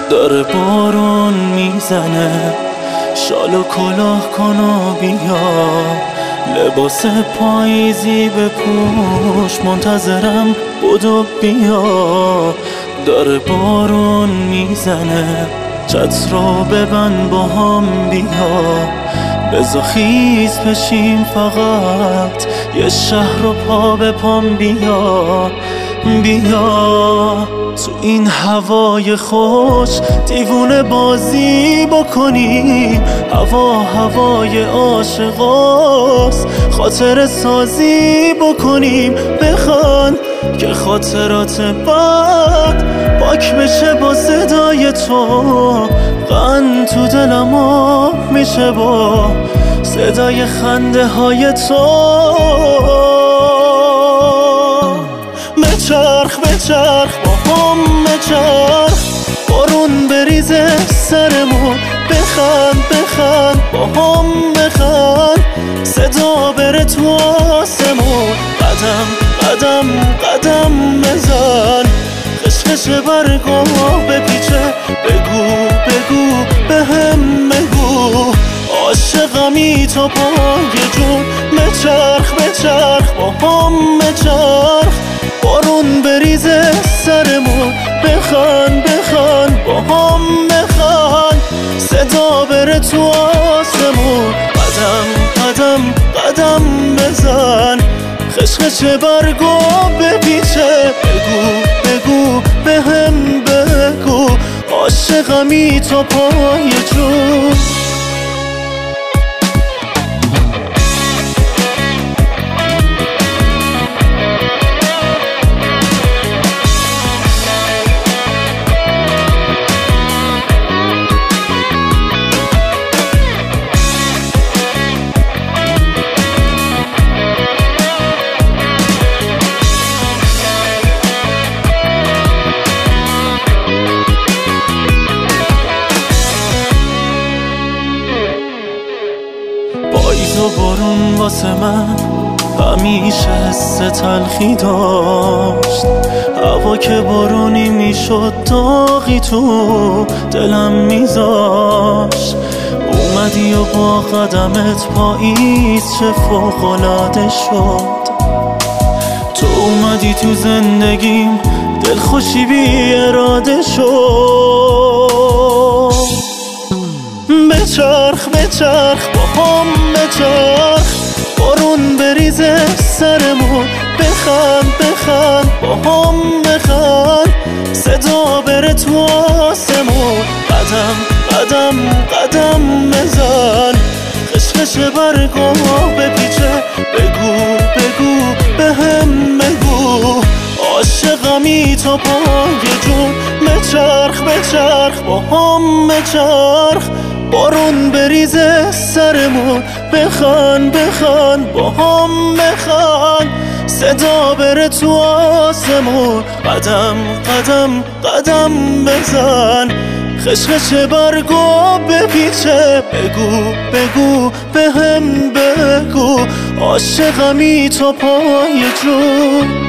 داره بارون میزنه، شال و کلاه کن و بیا، لباس پاییزی بپوش، منتظرم بدو بیا. داره بارون میزنه، چتر رو ببند با هم بیا، بزا خیز بشیم فقط یه شهر رو پا به پام بیا. بیا تو این هوای خوش دیوونه بازی بکنیم، هوای عاشقاست، خاطر سازی بکنیم. بخوان که خاطرات بد پاک بشه با صدای تو، غن تو دلم آب میشه با صدای خنده های تو. بچرخ با هم بچرخ، بارون بریزه سرمون، بخند با هم بخند، صدا بره تو آسمون. قدم بزن، خشخش برگا بپیچه، بگو بهم بگو، عاشقمی تا پای جون. بچرخ با هم بچرخ، بارون بریزه سرمون، بخند با هم بخند، صدا بره تو آسمون. قدم بزن، خشخش برگو بپیچه، بگو بهم بگو، عاشقمی تا پای جون. پاییز و بارون واسه من همیشه حس تلخی داشت، هوا که بارونی میشد داغی تو دلم میذاشت. اومدی و با قدمت پاییز چه فوق‌العاده شد، تو اومدی تو زندگیم دلخوشی بی اراده شد. بچرخ با هم بچرخ، بارون بریزه سرمون، بخند با هم بخند، صدا بره تو آسمون. قدم بزن، خشخش برگا بپیچه، بگو بهم بگو، عاشقمی تا پای جون. بچرخ با هم بچرخ، بارون بریزه سرمون، بخند با هم بخند، صدا بره تو آسمون. قدم بزن، خشخش برگو بپیچه، بگو بهم بگو، عاشقمی تا پای جون.